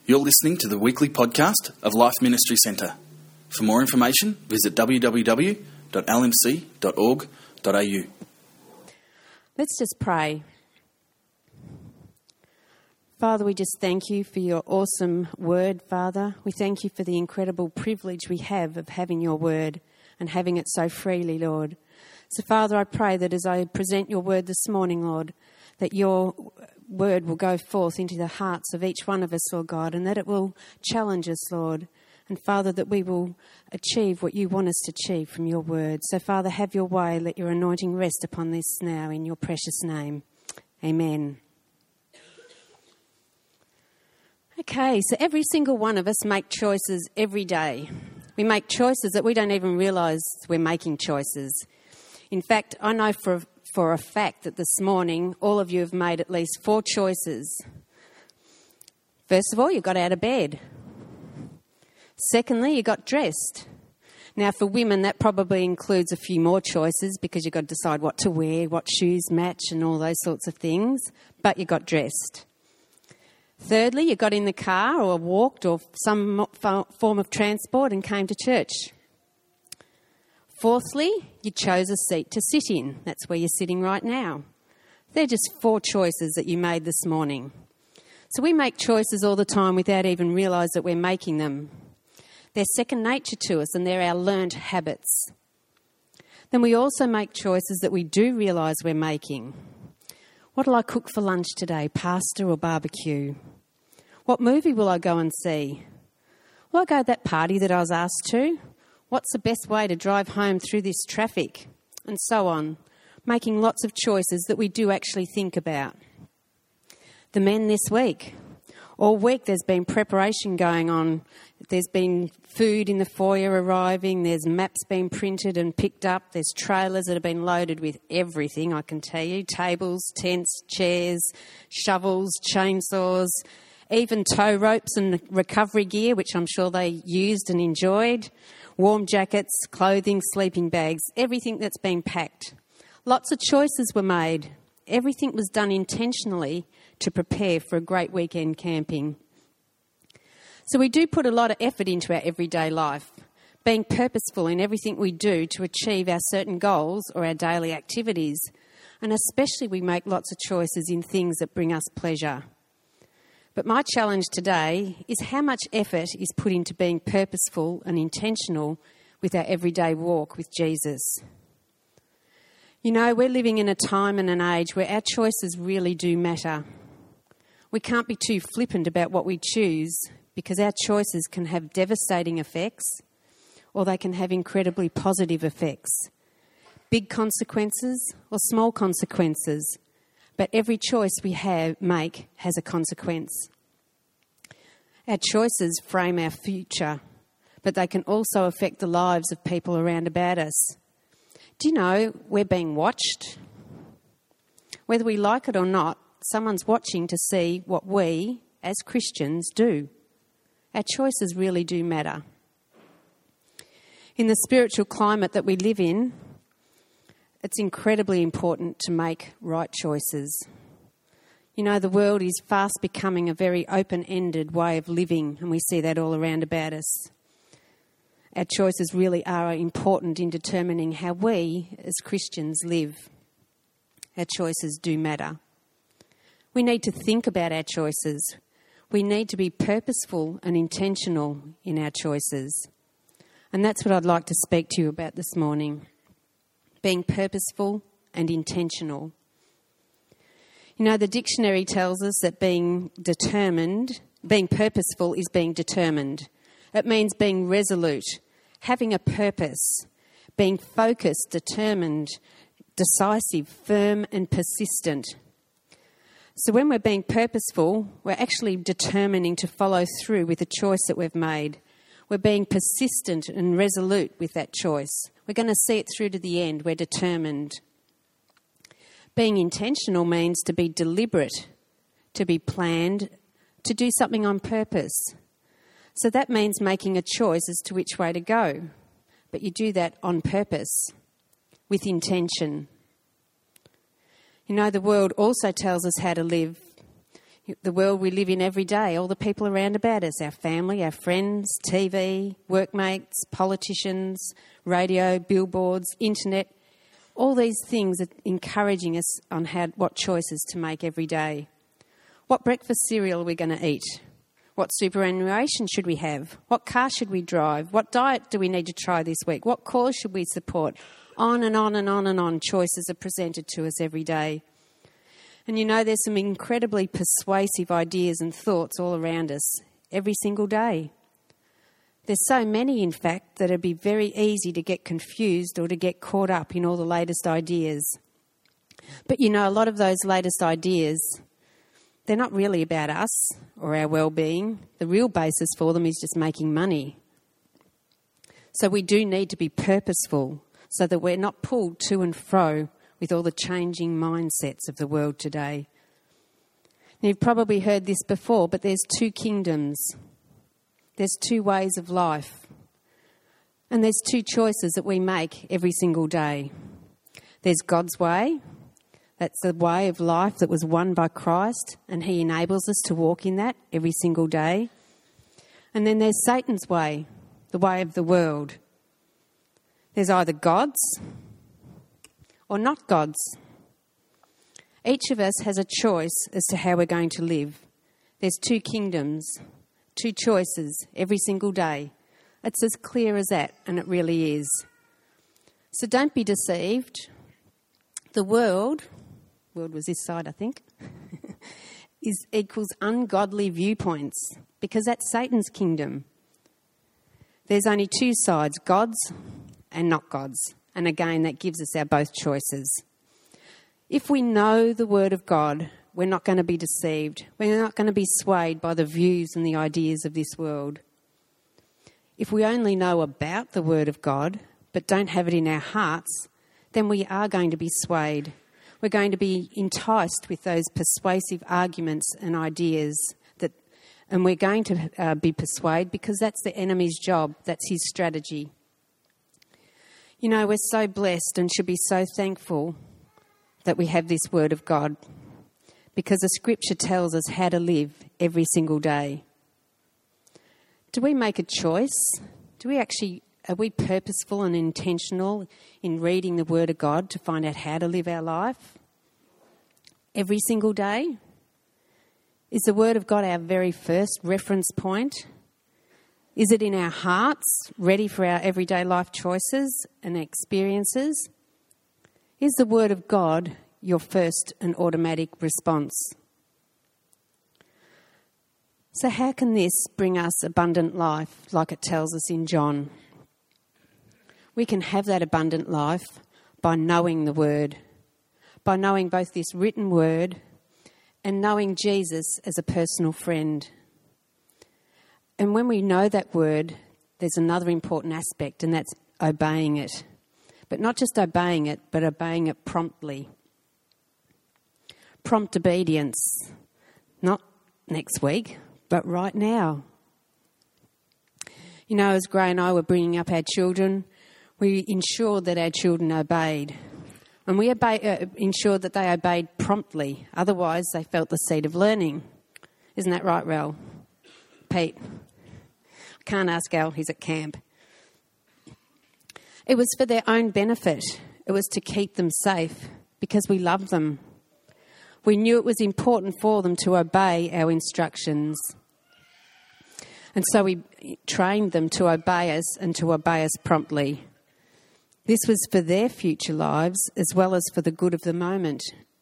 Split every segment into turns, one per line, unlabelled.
You're listening to the weekly podcast of Life Ministry Centre. For more information, visit www.lmc.org.au.
Let's just pray. Father, we just thank you for your awesome word, Father. We thank you for the incredible privilege we have of having your word and having it so freely, Lord. So, Father, I pray that as I present your word this morning, Lord, that your word will go forth into the hearts of each one of us, Lord God, and that it will challenge us, Lord. And, Father, that we will achieve what you want us to achieve from your word. So, Father, have your way. Let your anointing rest upon this now in your precious name. Amen. Okay, so every single one of us make choices every day. We make choices that we don't even realise we're making choices. In fact, I know for a fact that this morning all of you have made at least 4 choices. First of all, you got out of bed. Secondly, you got dressed. Now, for women, that probably includes a few more choices because you've got to decide what to wear, what shoes match and all those sorts of things, but you got dressed. Thirdly, you got in the car or walked or some form of transport and came to church. Fourthly, you chose a seat to sit in. That's where you're sitting right now. They're just 4 choices that you made this morning. So we make choices all the time without even realise that we're making them. They're second nature to us and they're our learned habits. Then we also make choices that we do realise we're making. What'll I cook for lunch today, pasta or barbecue? What movie will I go and see? Will I go to that party that I was asked to? What's the best way to drive home through this traffic? And so on, making lots of choices that we do actually think about. The men this week. All week there's been preparation going on. There's been food in the foyer arriving. There's maps being printed and picked up. There's trailers that have been loaded with everything, I can tell you. Tables, tents, chairs, shovels, chainsaws, even tow ropes and recovery gear, which I'm sure they used and enjoyed. Warm jackets, clothing, sleeping bags, everything that's been packed. Lots of choices were made. Everything was done intentionally to prepare for a great weekend camping. So we do put a lot of effort into our everyday life, being purposeful in everything we do to achieve our certain goals or our daily activities. And especially we make lots of choices in things that bring us pleasure. But my challenge today is how much effort is put into being purposeful and intentional with our everyday walk with Jesus. You know, we're living in a time and an age where our choices really do matter. We can't be too flippant about what we choose because our choices can have devastating effects or they can have incredibly positive effects. Big consequences or small consequences. But every choice we make has a consequence. Our choices frame our future, but they can also affect the lives of people around about us. Do you know we're being watched? Whether we like it or not, someone's watching to see what we, as Christians, do. Our choices really do matter. In the spiritual climate that we live in, it's incredibly important to make right choices. You know, the world is fast becoming a very open-ended way of living, and we see that all around about us. Our choices really are important in determining how we, as Christians, live. Our choices do matter. We need to think about our choices. We need to be purposeful and intentional in our choices. And that's what I'd like to speak to you about this morning. Being purposeful and intentional. You know, the dictionary tells us that being purposeful is being determined. It means being resolute, having a purpose, being focused, determined, decisive, firm and persistent. So when we're being purposeful, we're actually determining to follow through with the choice that we've made. We're being persistent and resolute with that choice. We're going to see it through to the end. We're determined. Being intentional means to be deliberate, to be planned, to do something on purpose. So that means making a choice as to which way to go. But you do that on purpose, with intention. You know, the world also tells us how to live. The world we live in every day, all the people around about us, our family, our friends, TV, workmates, politicians, radio, billboards, internet, all these things are encouraging us on what choices to make every day. What breakfast cereal are we going to eat? What superannuation should we have? What car should we drive? What diet do we need to try this week? What cause should we support? On and on and on and on, choices are presented to us every day. And you know, there's some incredibly persuasive ideas and thoughts all around us every single day. There's so many, in fact, that it'd be very easy to get confused or to get caught up in all the latest ideas. But you know, a lot of those latest ideas, they're not really about us or our well-being. The real basis for them is just making money. So we do need to be purposeful so that we're not pulled to and fro with all the changing mindsets of the world today. Now, you've probably heard this before, but there's two kingdoms. There's two ways of life. And there's two choices that we make every single day. There's God's way. That's the way of life that was won by Christ, and he enables us to walk in that every single day. And then there's Satan's way, the way of the world. There's either God's or not God's. Each of us has a choice as to how we're going to live. There's two kingdoms, two choices every single day. It's as clear as that, and it really is. So don't be deceived. The world was this side, I think, equals ungodly viewpoints, because that's Satan's kingdom. There's only two sides, God's and not God's. And again, that gives us our both choices. If we know the Word of God, we're not going to be deceived. We're not going to be swayed by the views and the ideas of this world. If we only know about the Word of God, but don't have it in our hearts, then we are going to be swayed. We're going to be enticed with those persuasive arguments and ideas, and we're going to be persuaded because that's the enemy's job. That's his strategy. You know, we're so blessed and should be so thankful that we have this Word of God, because the Scripture tells us how to live every single day. Do we make a choice? Are we purposeful and intentional in reading the Word of God to find out how to live our life every single day? Is the Word of God our very first reference point? Is it in our hearts, ready for our everyday life choices and experiences? Is the Word of God your first and automatic response? So how can this bring us abundant life, like it tells us in John? We can have that abundant life by knowing the Word, by knowing both this written Word and knowing Jesus as a personal friend. And when we know that Word, there's another important aspect, and that's obeying it. But not just obeying it, but obeying it promptly. Prompt obedience. Not next week, but right now. You know, as Gray and I were bringing up our children, we ensured that our children obeyed. And we ensured that they obeyed promptly. Otherwise, they felt the seed of learning. Isn't that right, Rel? Pete? I can't ask Al, he's at camp. It was for their own benefit. It was to keep them safe because we loved them. We knew it was important for them to obey our instructions. And so we trained them to obey us and to obey us promptly. This was for their future lives as well as for the good of the moment.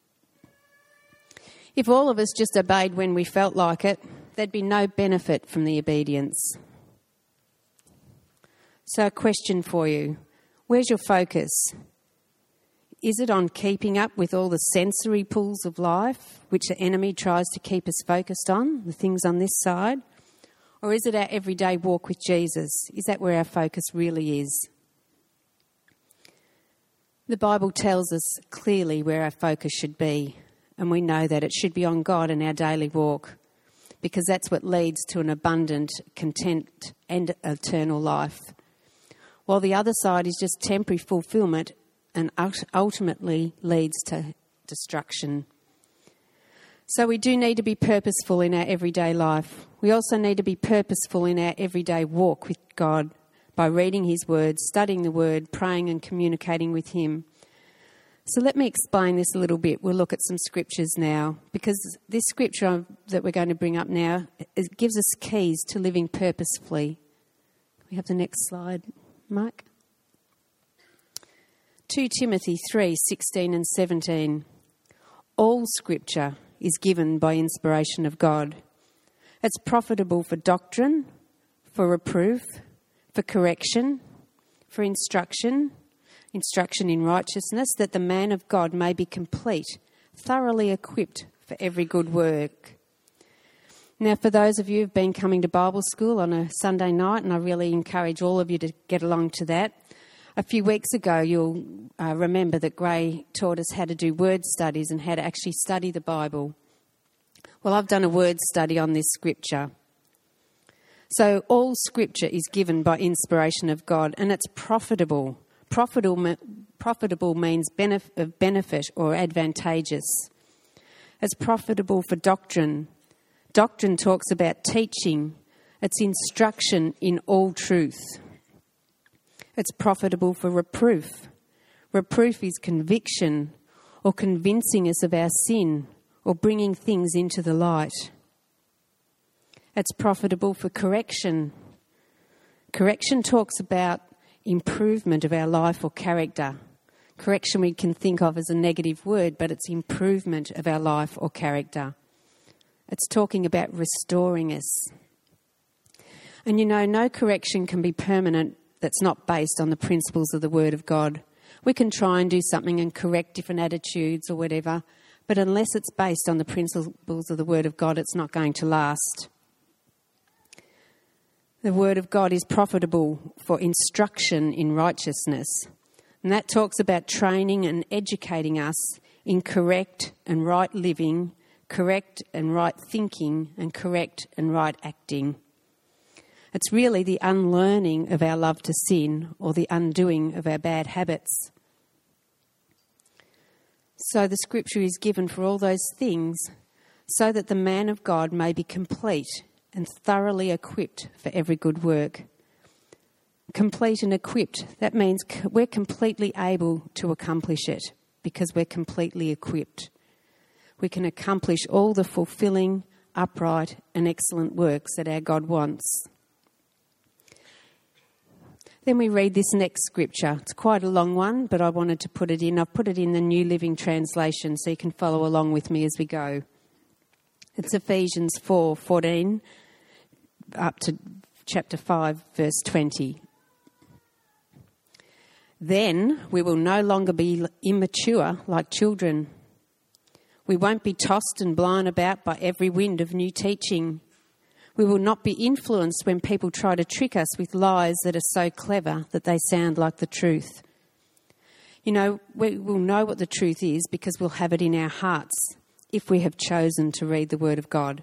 If all of us just obeyed when we felt like it, there'd be no benefit from the obedience. So a question for you. Where's your focus? Is it on keeping up with all the sensory pulls of life, which the enemy tries to keep us focused on, the things on this side? Or is it our everyday walk with Jesus? Is that where our focus really is? The Bible tells us clearly where our focus should be, and we know that it should be on God in our daily walk, because that's what leads to an abundant, content and eternal life. While the other side is just temporary fulfillment and ultimately leads to destruction. So we do need to be purposeful in our everyday life. We also need to be purposeful in our everyday walk with God by reading his word, studying the word, praying and communicating with him. So let me explain this a little bit. We'll look at some scriptures now, because this scripture that we're going to bring up now, it gives us keys to living purposefully. Can we have the next slide, Mike? 2 Timothy 3:16 and 17. All scripture is given by inspiration of God. It's profitable for doctrine, for reproof, for correction, for instruction in righteousness, that the man of God may be complete, thoroughly equipped for every good work. Now, for those of you who've been coming to Bible school on a Sunday night, and I really encourage all of you to get along to that, a few weeks ago you'll remember that Gray taught us how to do word studies and how to actually study the Bible. Well, I've done a word study on this scripture. So all scripture is given by inspiration of God, and it's profitable. Profitable means benefit or advantageous. It's profitable for doctrine. Doctrine talks about teaching. It's instruction in all truth. It's profitable for reproof. Reproof is conviction or convincing us of our sin or bringing things into the light. It's profitable for correction. Correction talks about improvement of our life or character. Correction we can think of as a negative word, but it's improvement of our life or character. It's talking about restoring us. And you know, no correction can be permanent that's not based on the principles of the Word of God. We can try and do something and correct different attitudes or whatever, but unless it's based on the principles of the Word of God, it's not going to last. The Word of God is profitable for instruction in righteousness. And that talks about training and educating us in correct and right living, correct and right thinking, and correct and right acting. It's really the unlearning of our love to sin or the undoing of our bad habits. So the scripture is given for all those things so that the man of God may be complete and thoroughly equipped for every good work. Complete and equipped, that means we're completely able to accomplish it because we're completely equipped. We can accomplish all the fulfilling, upright and excellent works that our God wants. Then we read this next scripture. It's quite a long one, but I wanted to put it in. I've put it in the New Living Translation so you can follow along with me as we go. It's Ephesians 4:14 up to chapter 5, verse 20. Then we will no longer be immature like children. We won't be tossed and blown about by every wind of new teaching. We will not be influenced when people try to trick us with lies that are so clever that they sound like the truth. You know, we will know what the truth is because we'll have it in our hearts if we have chosen to read the Word of God.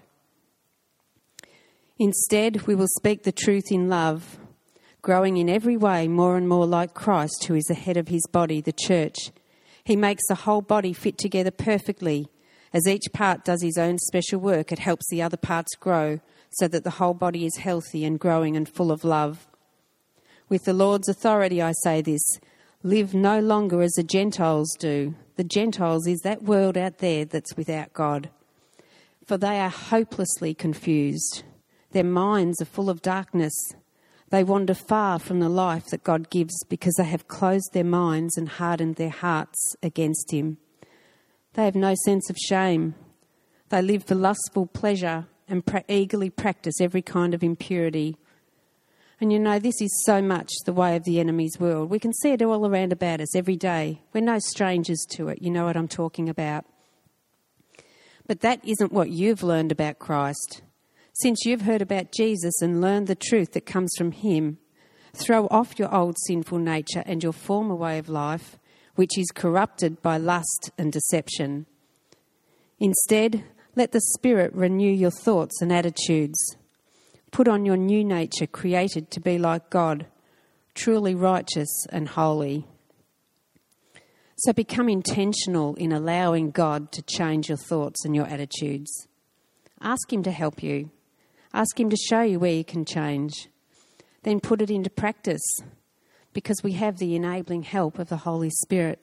Instead, we will speak the truth in love, growing in every way more and more like Christ, who is the head of his body, the church. He makes the whole body fit together perfectly. As each part does his own special work, it helps the other parts grow so that the whole body is healthy and growing and full of love. With the Lord's authority, I say this, live no longer as the Gentiles do. The Gentiles is that world out there that's without God. For they are hopelessly confused. Their minds are full of darkness. They wander far from the life that God gives because they have closed their minds and hardened their hearts against him. They have no sense of shame. They live for lustful pleasure and eagerly practice every kind of impurity. And you know, this is so much the way of the enemy's world. We can see it all around about us every day. We're no strangers to it. You know what I'm talking about. But that isn't what you've learned about Christ. Since you've heard about Jesus and learned the truth that comes from him, throw off your old sinful nature and your former way of life, which is corrupted by lust and deception. Instead, let the Spirit renew your thoughts and attitudes. Put on your new nature, created to be like God, truly righteous and holy. So become intentional in allowing God to change your thoughts and your attitudes. Ask him to help you. Ask him to show you where you can change. Then put it into practice, because we have the enabling help of the Holy Spirit.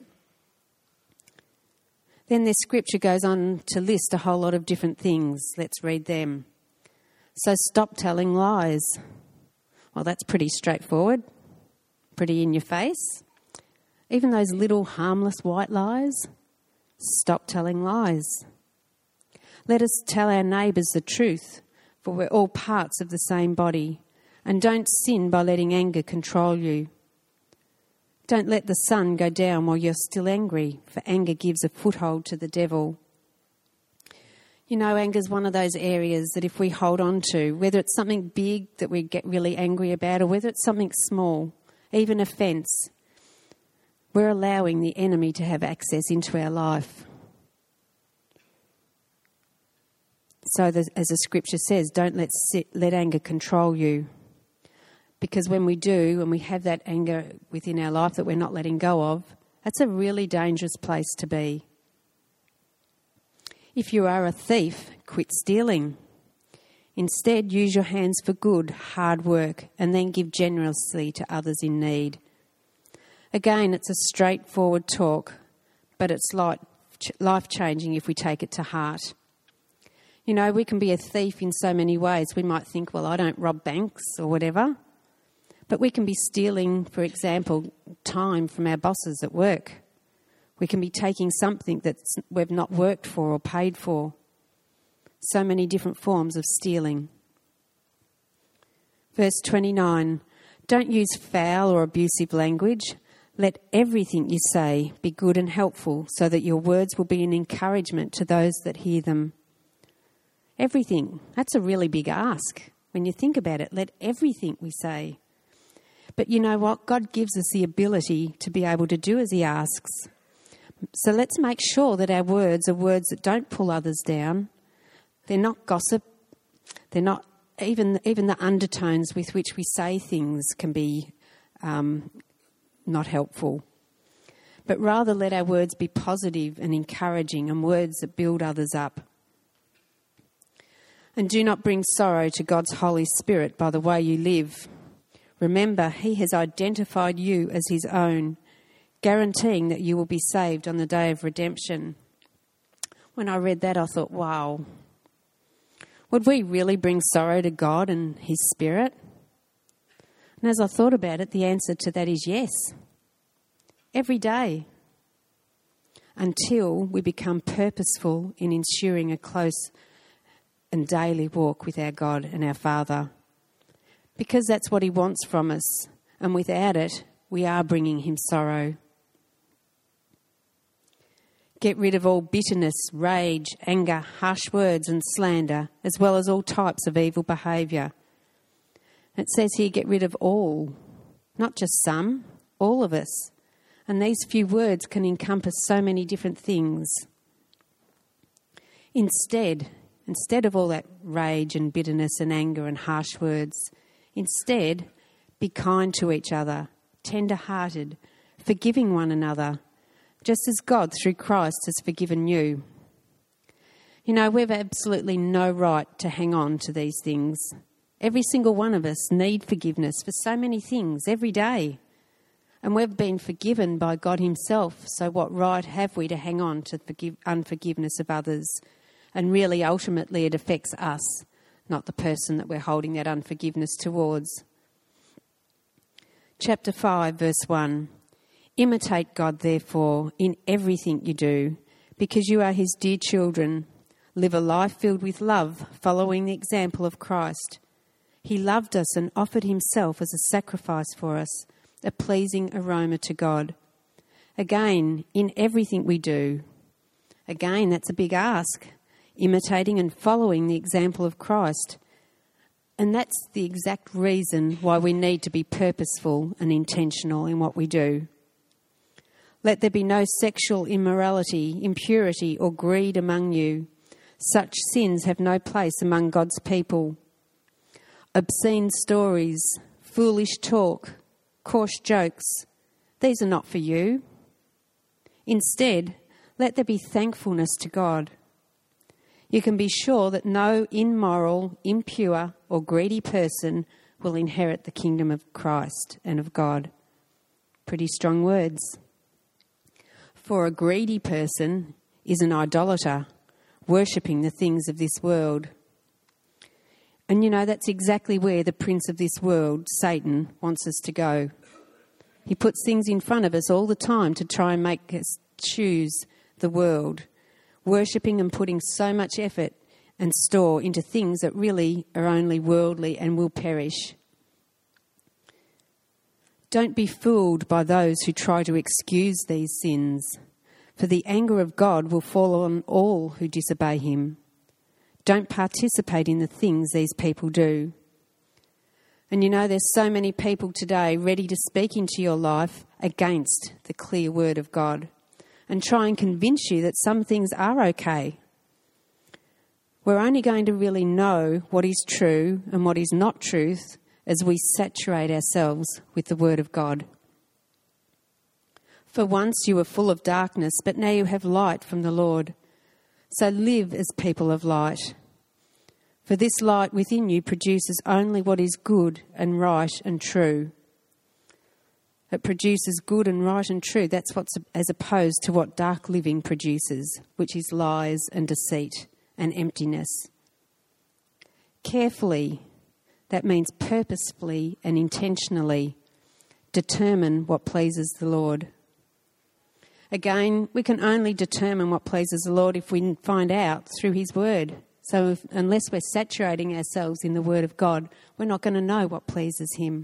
Then the scripture goes on to list a whole lot of different things. Let's read them. So stop telling lies. Well, that's pretty straightforward, pretty in your face. Even those little harmless white lies, stop telling lies. Let us tell our neighbours the truth, for we're all parts of the same body. And don't sin by letting anger control you. Don't let the sun go down while you're still angry, for anger gives a foothold to the devil. You know, anger's one of those areas that if we hold on to, whether it's something big that we get really angry about or whether it's something small, even offence, we're allowing the enemy to have access into our life. So as the scripture says, don't let anger control you. Because when we do, and we have that anger within our life that we're not letting go of, that's a really dangerous place to be. If you are a thief, quit stealing. Instead, use your hands for good, hard work, and then give generously to others in need. Again, it's a straightforward talk, but it's life-changing if we take it to heart. You know, we can be a thief in so many ways. We might think, well, I don't rob banks or whatever. But we can be stealing, for example, time from our bosses at work. We can be taking something that we've not worked for or paid for. So many different forms of stealing. Verse 29, don't use foul or abusive language. Let everything you say be good and helpful, so that your words will be an encouragement to those that hear them. Everything. That's a really big ask. When you think about it, let everything we say. But you know what? God gives us the ability to be able to do as he asks. So let's make sure that our words are words that don't pull others down. They're not gossip. They're not even the undertones with which we say things can be not helpful. But rather let our words be positive and encouraging and words that build others up. And do not bring sorrow to God's Holy Spirit by the way you live. Remember, he has identified you as his own, guaranteeing that you will be saved on the day of redemption. When I read that, I thought, wow, would we really bring sorrow to God and his Spirit? And as I thought about it, the answer to that is yes. Every day. Until we become purposeful in ensuring a close and daily walk with our God and our Father. Because that's what he wants from us, and without it, we are bringing him sorrow. Get rid of all bitterness, rage, anger, harsh words and slander, as well as all types of evil behaviour. It says here, get rid of all, not just some, all of us. And these few words can encompass so many different things. Instead of all that rage and bitterness and anger and harsh words, instead, be kind to each other, tender-hearted, forgiving one another, just as God, through Christ, has forgiven you. You know, we've absolutely no right to hang on to these things. Every single one of us need forgiveness for so many things every day. And we've been forgiven by God himself, so what right have we to hang on to unforgiveness of others? And really, ultimately, it affects us, not the person that we're holding that unforgiveness towards. Chapter 5, verse 1. Imitate God, therefore, in everything you do, because you are his dear children. Live a life filled with love, following the example of Christ. He loved us and offered himself as a sacrifice for us, a pleasing aroma to God. Again, in everything we do. Again, that's a big ask. Imitating and following the example of Christ. And that's the exact reason why we need to be purposeful and intentional in what we do. Let there be no sexual immorality, impurity or greed among you. Such sins have no place among God's people. Obscene stories, foolish talk, coarse jokes, these are not for you. Instead, let there be thankfulness to God. You can be sure that no immoral, impure, or greedy person will inherit the kingdom of Christ and of God. Pretty strong words. For a greedy person is an idolater, worshipping the things of this world. And you know, that's exactly where the prince of this world, Satan, wants us to go. He puts things in front of us all the time to try and make us choose the world, worshipping and putting so much effort and store into things that really are only worldly and will perish. Don't be fooled by those who try to excuse these sins, for the anger of God will fall on all who disobey him. Don't participate in the things these people do. And you know, there's so many people today ready to speak into your life against the clear word of God and try and convince you that some things are okay. We're only going to really know what is true and what is not truth as we saturate ourselves with the word of God. For once you were full of darkness, but now you have light from the Lord. So live as people of light. For this light within you produces only what is good and right and true. It produces good and right and true. That's what's as opposed to what dark living produces, which is lies and deceit and emptiness. Carefully, that means purposefully and intentionally, determine what pleases the Lord. Again, we can only determine what pleases the Lord if we find out through his word. So unless we're saturating ourselves in the word of God, we're not going to know what pleases him.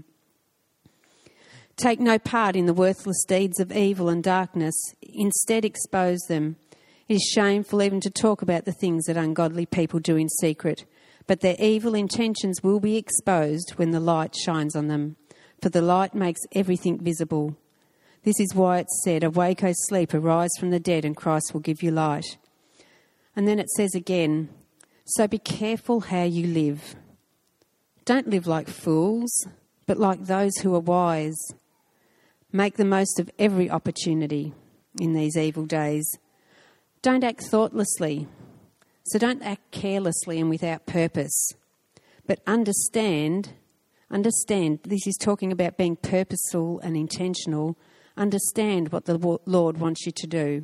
Take no part in the worthless deeds of evil and darkness. Instead, expose them. It is shameful even to talk about the things that ungodly people do in secret, but their evil intentions will be exposed when the light shines on them, for the light makes everything visible. This is why it's said, "Awake, O sleep, arise from the dead, and Christ will give you light." And then it says again, "So be careful how you live. Don't live like fools, but like those who are wise. Make the most of every opportunity in these evil days. Don't act thoughtlessly, so don't act carelessly and without purpose. But understand, this is talking about being purposeful and intentional. Understand what the Lord wants you to do.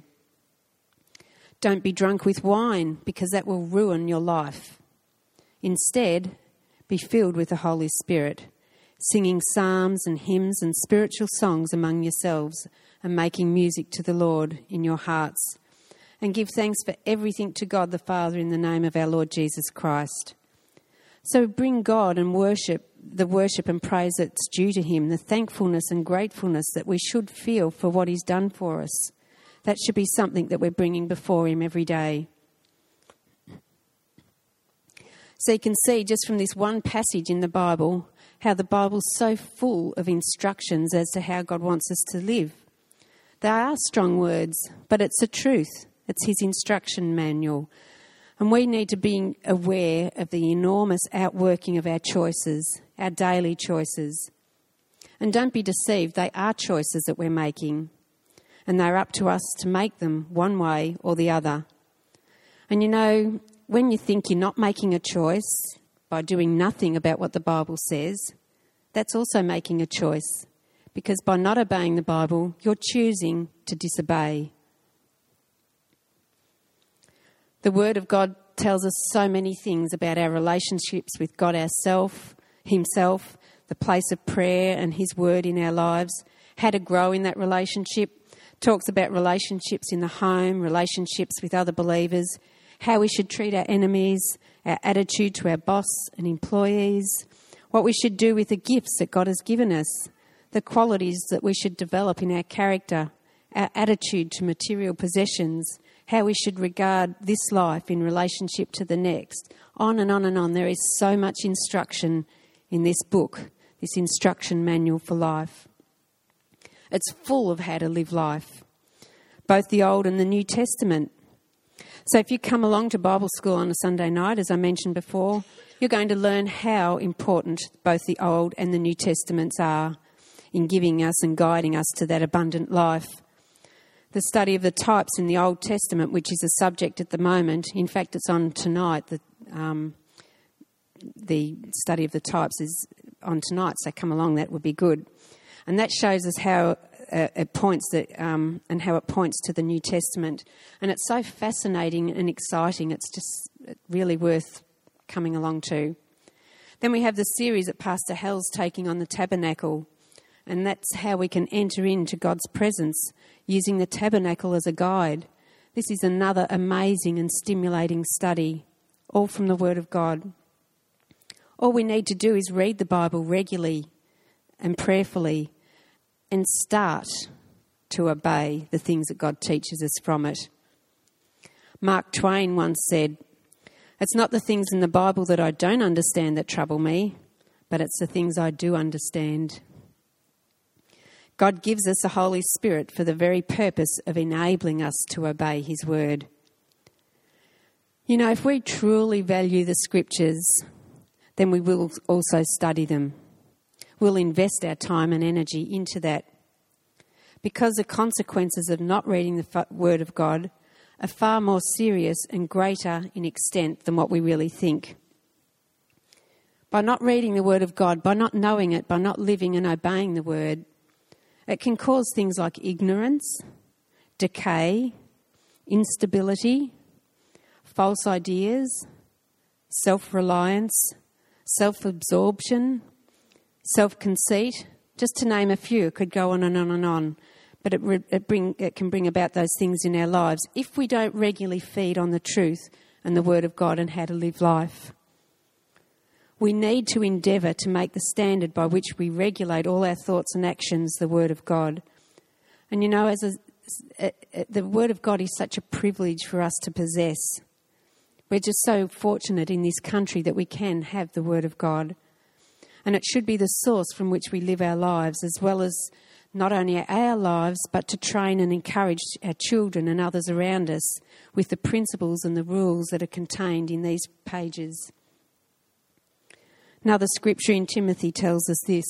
Don't be drunk with wine, because that will ruin your life. Instead, be filled with the Holy Spirit, singing psalms and hymns and spiritual songs among yourselves and making music to the Lord in your hearts. And give thanks for everything to God the Father in the name of our Lord Jesus Christ." So bring God and worship and praise that's due to him, the thankfulness and gratefulness that we should feel for what he's done for us. That should be something that we're bringing before him every day. So you can see just from this one passage in the Bible how the Bible's so full of instructions as to how God wants us to live. They are strong words, but it's the truth. It's his instruction manual. And we need to be aware of the enormous outworking of our choices, our daily choices. And don't be deceived, they are choices that we're making. And they're up to us to make them one way or the other. And you know, when you think you're not making a choice by doing nothing about what the Bible says, that's also making a choice. Because by not obeying the Bible, you're choosing to disobey. The Word of God tells us so many things about our relationships with God himself, the place of prayer and his Word in our lives, how to grow in that relationship. Talks about relationships in the home, relationships with other believers, how we should treat our enemies, our attitude to our boss and employees, what we should do with the gifts that God has given us, the qualities that we should develop in our character, our attitude to material possessions, how we should regard this life in relationship to the next. On and on and on. There is so much instruction in this book, this instruction manual for life. It's full of how to live life, both the Old and the New Testament. So if you come along to Bible school on a Sunday night, as I mentioned before, you're going to learn how important both the Old and the New Testaments are in giving us and guiding us to that abundant life. the study of the types in the Old Testament, which is a subject at the moment. In fact, it's on tonight. The study of the types is on tonight, so come along, that would be good. And that shows us how it points and how it points to the New Testament. And it's so fascinating and exciting. It's just really worth coming along to. Then we have the series that Pastor Hal's taking on the tabernacle, and that's how we can enter into God's presence using the tabernacle as a guide. This is another amazing and stimulating study, all from the Word of God. All we need to do is read the Bible regularly and prayerfully and start to obey the things that God teaches us from it. Mark Twain once said, "It's not the things in the Bible that I don't understand that trouble me, but it's the things I do understand." God gives us a Holy Spirit for the very purpose of enabling us to obey His word. You know, if we truly value the Scriptures, then we will also study them. We'll invest our time and energy into that, because the consequences of not reading the Word of God are far more serious and greater in extent than what we really think. By not reading the Word of God, by not knowing it, by not living and obeying the Word, it can cause things like ignorance, decay, instability, false ideas, self-reliance, self-absorption, self-conceit, just to name a few. It could go on and on and on. But it can bring about those things in our lives if we don't regularly feed on the truth and the Word of God and how to live life. We need to endeavour to make the standard by which we regulate all our thoughts and actions the Word of God. And you know, the Word of God is such a privilege for us to possess. We're just so fortunate in this country that we can have the Word of God. And it should be the source from which we live our lives, as well as not only our lives, but to train and encourage our children and others around us with the principles and the rules that are contained in these pages. Another scripture in Timothy tells us this.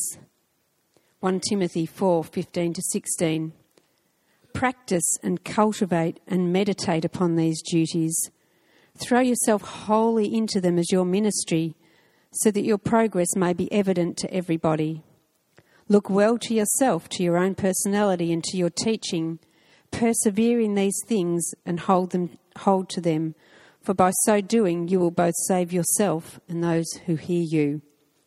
1 Timothy 4:15-16. Practice and cultivate and meditate upon these duties. Throw yourself wholly into them as your ministry, so that your progress may be evident to everybody. Look well to yourself, to your own personality and to your teaching. Persevere in these things and hold to them, for by so doing you will both save yourself and those who hear you.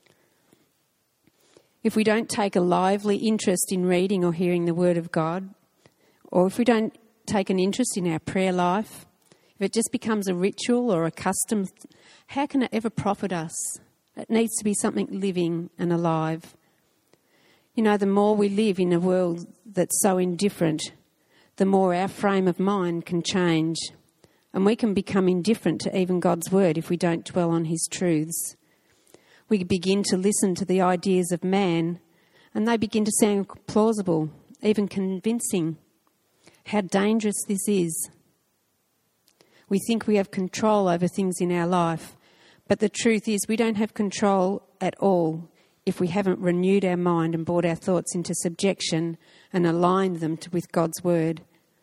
If we don't take a lively interest in reading or hearing the Word of God, or if we don't take an interest in our prayer life, if it just becomes a ritual or a custom, how can it ever profit us? It needs to be something living and alive. You know, the more we live in a world that's so indifferent, the more our frame of mind can change. And we can become indifferent to even God's word if we don't dwell on His truths. We begin to listen to the ideas of man, and they begin to sound plausible, even convincing. How dangerous this is. We think we have control over things in our life, but the truth is we don't have control at all if we haven't renewed our mind and brought our thoughts into subjection and aligned them with God's word.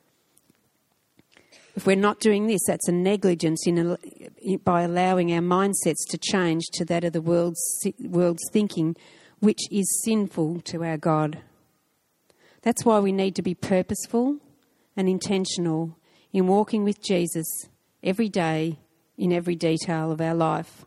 If we're not doing this, that's a negligence by allowing our mindsets to change to that of the world's thinking, which is sinful to our God. That's why we need to be purposeful and intentional in walking with Jesus every day in every detail of our life.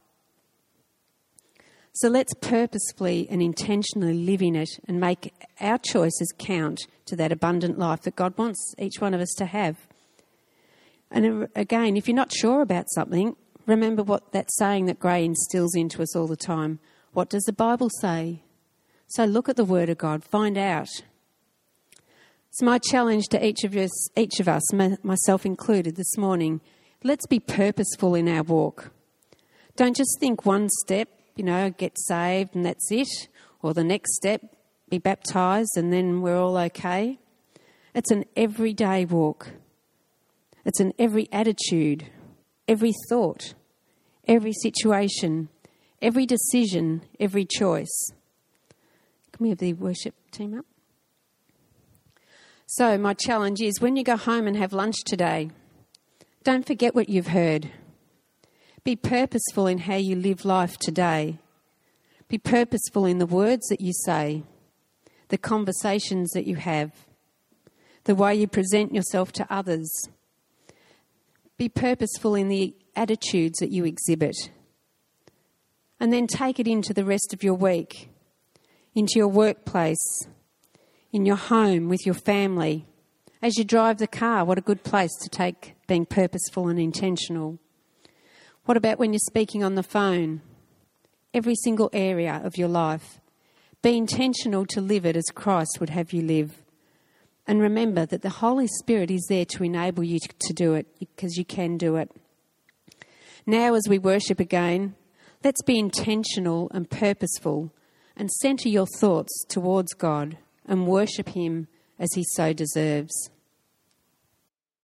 So let's purposefully and intentionally live in it and make our choices count to that abundant life that God wants each one of us to have. And again, if you're not sure about something, remember what that saying that Gray instills into us all the time. What does the Bible say? So look at the Word of God, find out. So my challenge to each of us, myself included, this morning, let's be purposeful in our walk. Don't just think one step, get saved and that's it, or the next step, be baptised and then we're all okay. It's an everyday walk. It's an every attitude, every thought, every situation, every decision, every choice. Can we have the worship team up? So my challenge is, when you go home and have lunch today, don't forget what you've heard. Be purposeful in how you live life today. Be purposeful in the words that you say, the conversations that you have, the way you present yourself to others. Be purposeful in the attitudes that you exhibit. And then take it into the rest of your week, into your workplace, in your home, with your family. As you drive the car, what a good place to take being purposeful and intentional. What about when you're speaking on the phone? Every single area of your life. Be intentional to live it as Christ would have you live. And remember that the Holy Spirit is there to enable you to do it, because you can do it. Now, as we worship again, let's be intentional and purposeful and centre your thoughts towards God and worship Him as He so deserves.